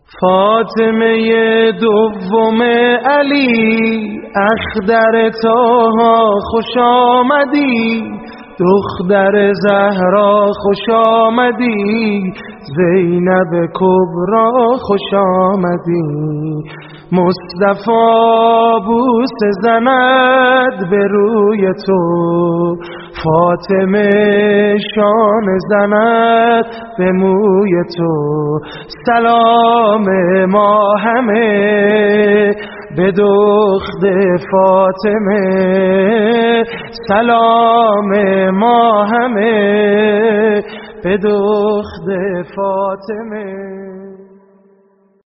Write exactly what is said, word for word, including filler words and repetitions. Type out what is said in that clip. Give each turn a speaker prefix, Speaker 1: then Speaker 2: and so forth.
Speaker 1: فاطمه دوم علی اخدر طاها خوش آمدی، دختر زهرا خوش آمدی، زینب کبرا خوش آمدی. مصطفی بوسه زند به روی تو، فاطمه شانه زند به موی تو. سلام ما همه به دختر فاطمه، سلام ما همه به دختر فاطمه.